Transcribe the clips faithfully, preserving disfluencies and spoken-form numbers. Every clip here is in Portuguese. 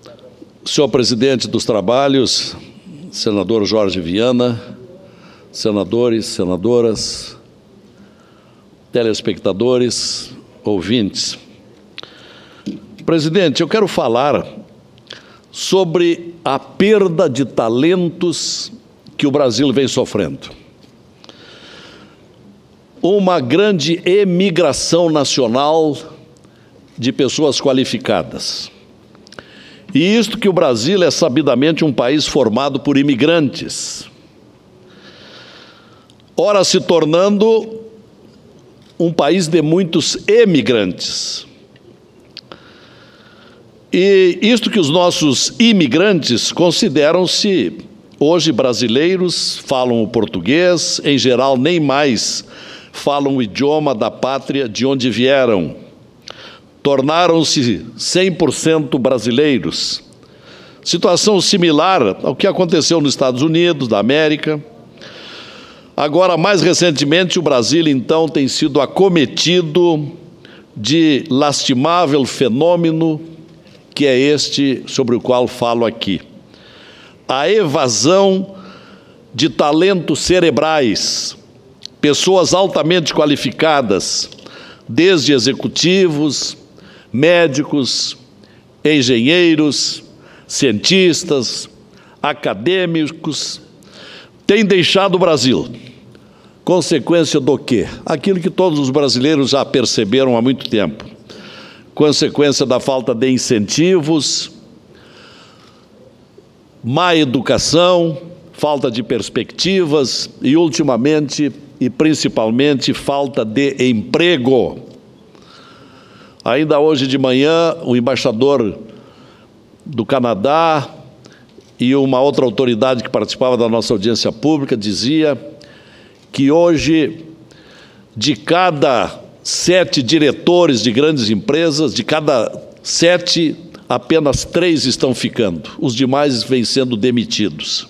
senhor presidente dos trabalhos, senador Jorge Viana, senadores, senadoras, telespectadores, ouvintes. Presidente, eu quero falar sobre a perda de talentos que o Brasil vem sofrendo. Uma grande emigração nacional de pessoas qualificadas. E isto que o Brasil é sabidamente um país formado por imigrantes, ora se tornando um país de muitos emigrantes. E isto que os nossos imigrantes consideram-se hoje brasileiros, falam o português, em geral nem mais falam o idioma da pátria de onde vieram. Tornaram-se cem por cento brasileiros. Situação similar ao que aconteceu nos Estados Unidos da América. Agora, mais recentemente, o Brasil, então, tem sido acometido de lastimável fenômeno, que é este sobre o qual falo aqui. A evasão de talentos cerebrais, pessoas altamente qualificadas, desde executivos, médicos, engenheiros, cientistas, acadêmicos, têm deixado o Brasil. Consequência do quê? Aquilo que todos os brasileiros já perceberam há muito tempo. Consequência da falta de incentivos, má educação, falta de perspectivas e, ultimamente, e principalmente, falta de emprego. Ainda hoje de manhã, o embaixador do Canadá e uma outra autoridade que participava da nossa audiência pública dizia que hoje, de cada sete diretores de grandes empresas, de cada sete, apenas três estão ficando. Os demais vêm sendo demitidos.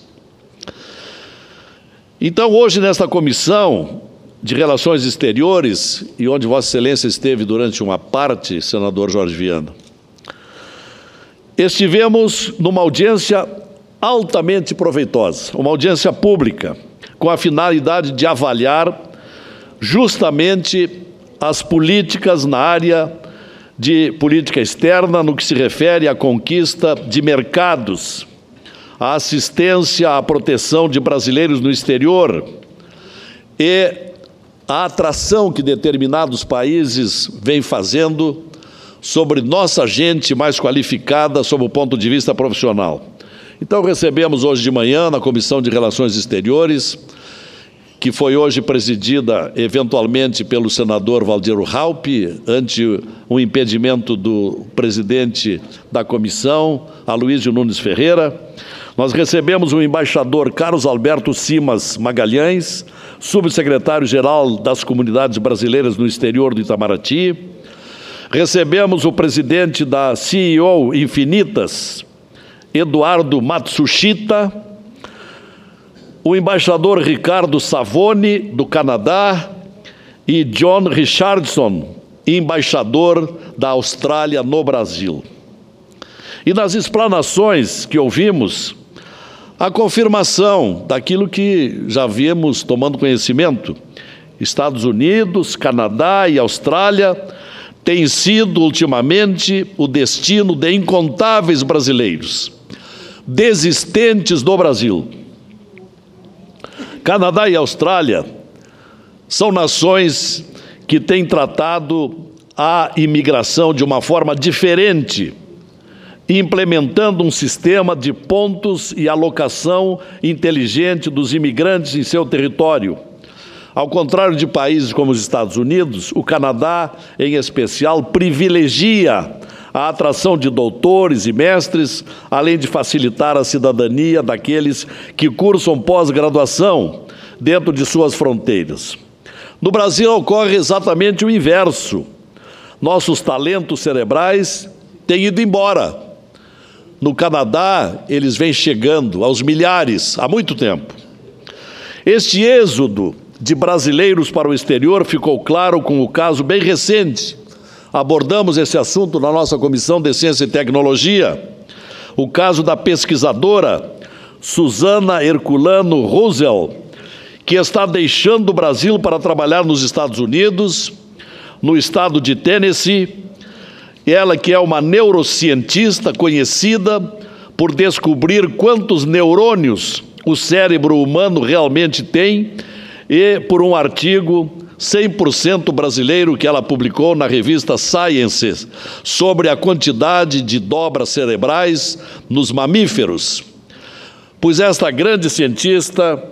Então, hoje, nesta comissão de Relações Exteriores, e onde Vossa Excelência esteve durante uma parte, senador Jorge Viana, estivemos numa audiência altamente proveitosa, uma audiência pública, com a finalidade de avaliar justamente as políticas na área de política externa, no que se refere à conquista de mercados, à assistência à proteção de brasileiros no exterior e a atração que determinados países vêm fazendo sobre nossa gente mais qualificada sob o ponto de vista profissional. Então, recebemos hoje de manhã, na Comissão de Relações Exteriores, que foi hoje presidida, eventualmente, pelo senador Valdir Raupp, ante um impedimento do presidente da comissão, Aloysio Nunes Ferreira. Nós recebemos o embaixador Carlos Alberto Simas Magalhães, subsecretário-geral das Comunidades Brasileiras no Exterior do Itamaraty. Recebemos o presidente da C E O Infinitas, Eduardo Matsushita, o embaixador Ricardo Savoni, do Canadá, e John Richardson, embaixador da Austrália no Brasil. E nas explanações que ouvimos, a confirmação daquilo que já viemos tomando conhecimento. Estados Unidos, Canadá e Austrália têm sido, ultimamente, o destino de incontáveis brasileiros, desistentes do Brasil. Canadá e Austrália são nações que têm tratado a imigração de uma forma diferente, implementando um sistema de pontos e alocação inteligente dos imigrantes em seu território. Ao contrário de países como os Estados Unidos, o Canadá, em especial, privilegia a atração de doutores e mestres, além de facilitar a cidadania daqueles que cursam pós-graduação dentro de suas fronteiras. No Brasil ocorre exatamente o inverso. Nossos talentos cerebrais têm ido embora. No Canadá, eles vêm chegando aos milhares há muito tempo. Este êxodo de brasileiros para o exterior ficou claro com o caso bem recente. Abordamos esse assunto na nossa Comissão de Ciência e Tecnologia, o caso da pesquisadora Susana Herculano Rosel, que está deixando o Brasil para trabalhar nos Estados Unidos, no estado de Tennessee. Ela que é uma neurocientista conhecida por descobrir quantos neurônios o cérebro humano realmente tem, e por um artigo cem por cento brasileiro que ela publicou na revista Science sobre a quantidade de dobras cerebrais nos mamíferos. Pois esta grande cientista,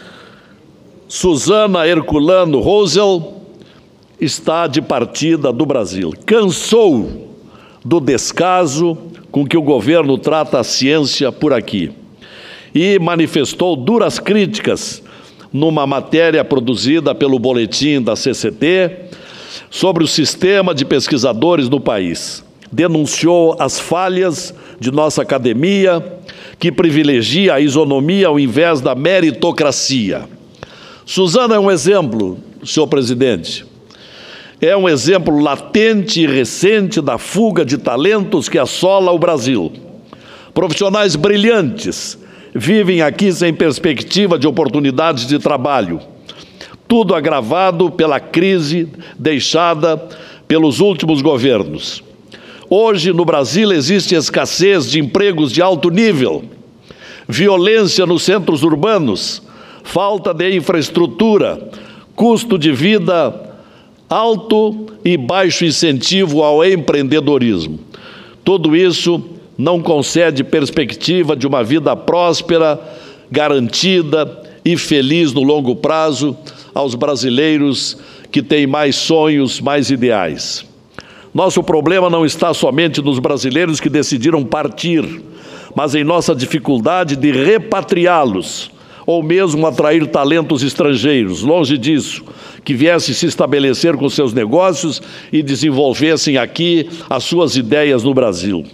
Susana Herculano Rosel, está de partida do Brasil. Cansou do descaso com que o governo trata a ciência por aqui e manifestou duras críticas numa matéria produzida pelo boletim da C C T sobre o sistema de pesquisadores no país. Denunciou as falhas de nossa academia, que privilegia a isonomia ao invés da meritocracia. Susana é um exemplo, senhor presidente. É um exemplo latente e recente da fuga de talentos que assola o Brasil. Profissionais brilhantes vivem aqui sem perspectiva de oportunidades de trabalho. Tudo agravado pela crise deixada pelos últimos governos. Hoje, no Brasil, existe escassez de empregos de alto nível, violência nos centros urbanos, falta de infraestrutura, custo de vida alto e baixo incentivo ao empreendedorismo. Tudo isso não concede perspectiva de uma vida próspera, garantida e feliz no longo prazo aos brasileiros que têm mais sonhos, mais ideais. Nosso problema não está somente nos brasileiros que decidiram partir, mas em nossa dificuldade de repatriá-los, ou mesmo atrair talentos estrangeiros, longe disso, que viessem se estabelecer com seus negócios e desenvolvessem aqui as suas ideias no Brasil.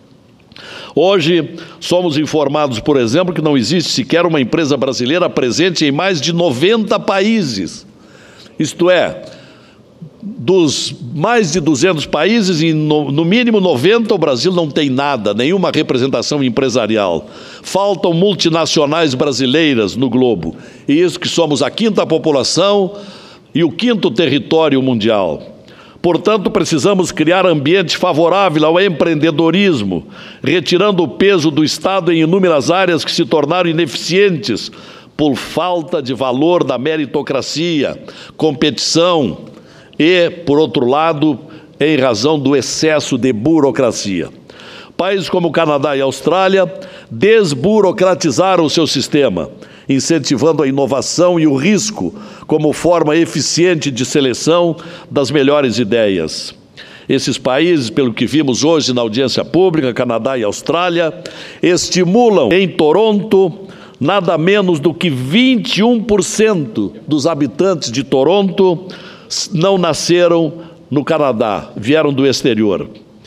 Hoje, somos informados, por exemplo, que não existe sequer uma empresa brasileira presente em mais de noventa países. Isto é, dos mais de duzentos países, e no, no mínimo noventa, o Brasil não tem nada, nenhuma representação empresarial. Faltam multinacionais brasileiras no globo, e isso que somos a quinta população e o quinto território mundial. Portanto, precisamos criar ambiente favorável ao empreendedorismo, retirando o peso do Estado em inúmeras áreas que se tornaram ineficientes por falta de valor da meritocracia, competição e, por outro lado, em razão do excesso de burocracia. Países como o Canadá e a Austrália desburocratizaram o seu sistema, incentivando a inovação e o risco como forma eficiente de seleção das melhores ideias. Esses países, pelo que vimos hoje na audiência pública, Canadá e Austrália, estimulam em Toronto nada menos do que vinte e um por cento dos habitantes de Toronto não nasceram no Canadá, vieram do exterior.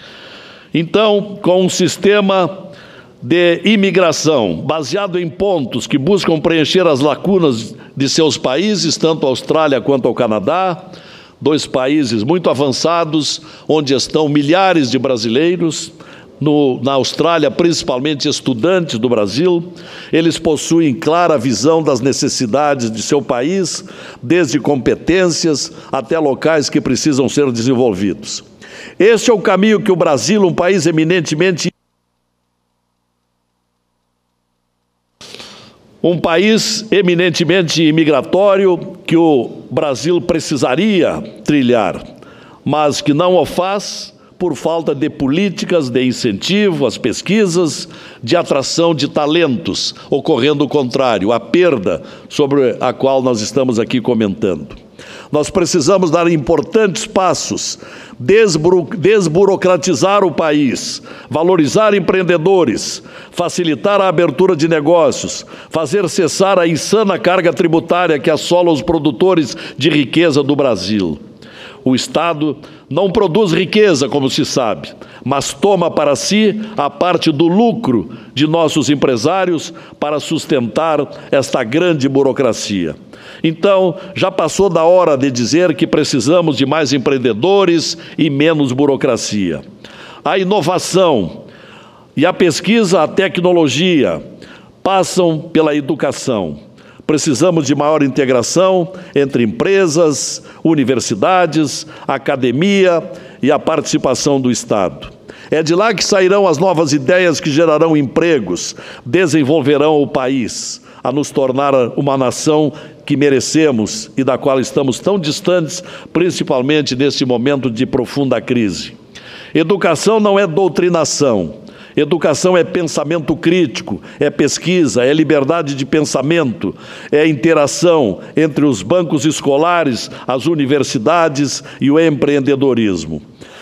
Então, com um sistema de imigração baseado em pontos que buscam preencher as lacunas de seus países, tanto a Austrália quanto ao Canadá, dois países muito avançados, onde estão milhares de brasileiros, no, na Austrália, principalmente estudantes do Brasil. Eles possuem clara visão das necessidades de seu país, desde competências até locais que precisam ser desenvolvidos. Este é o caminho que o Brasil, um país eminentemente Um país eminentemente imigratório que o Brasil precisaria trilhar, mas que não o faz por falta de políticas de incentivo às pesquisas, de atração de talentos, ocorrendo o contrário, a perda sobre a qual nós estamos aqui comentando. Nós precisamos dar importantes passos, desburo, desburocratizar o país, valorizar empreendedores, facilitar a abertura de negócios, fazer cessar a insana carga tributária que assola os produtores de riqueza do Brasil. O Estado não produz riqueza, como se sabe, mas toma para si a parte do lucro de nossos empresários para sustentar esta grande burocracia. Então, já passou da hora de dizer que precisamos de mais empreendedores e menos burocracia. A inovação, e a pesquisa, a tecnologia passam pela educação. Precisamos de maior integração entre empresas, universidades, academia e a participação do Estado. É de lá que sairão as novas ideias que gerarão empregos, desenvolverão o país, a nos tornar uma nação que merecemos e da qual estamos tão distantes, principalmente neste momento de profunda crise. Educação não é doutrinação. Educação é pensamento crítico, é pesquisa, é liberdade de pensamento, é interação entre os bancos escolares, as universidades e o empreendedorismo.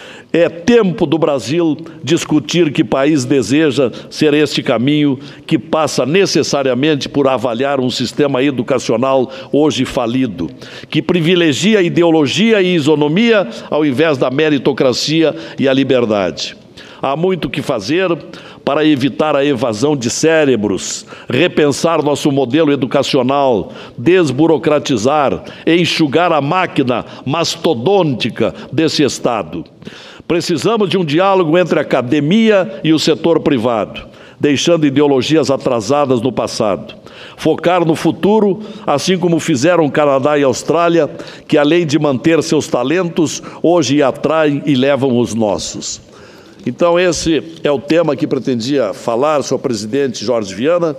É tempo do Brasil discutir que país deseja ser este caminho, que passa necessariamente por avaliar um sistema educacional hoje falido, que privilegia a ideologia e isonomia ao invés da meritocracia e a liberdade. Há muito o que fazer para evitar a evasão de cérebros, repensar nosso modelo educacional, desburocratizar, enxugar a máquina mastodôntica desse Estado. Precisamos de um diálogo entre a academia e o setor privado, deixando ideologias atrasadas no passado. Focar no futuro, assim como fizeram Canadá e Austrália, que além de manter seus talentos, hoje atraem e levam os nossos. Então, esse é o tema que pretendia falar, senhor presidente Jorge Viana,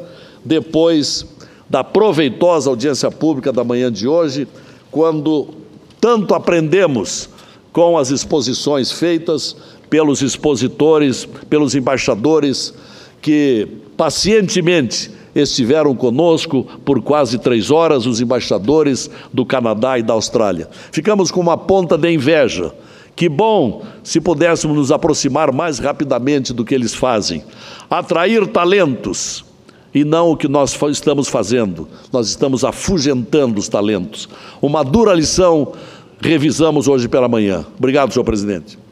depois da proveitosa audiência pública da manhã de hoje, quando tanto aprendemos com as exposições feitas pelos expositores, pelos embaixadores, que pacientemente estiveram conosco por quase três horas, os embaixadores do Canadá e da Austrália. Ficamos com uma ponta de inveja. Que bom se pudéssemos nos aproximar mais rapidamente do que eles fazem. Atrair talentos, e não o que nós estamos fazendo. Nós estamos afugentando os talentos. Uma dura lição revisamos hoje pela manhã. Obrigado, senhor presidente.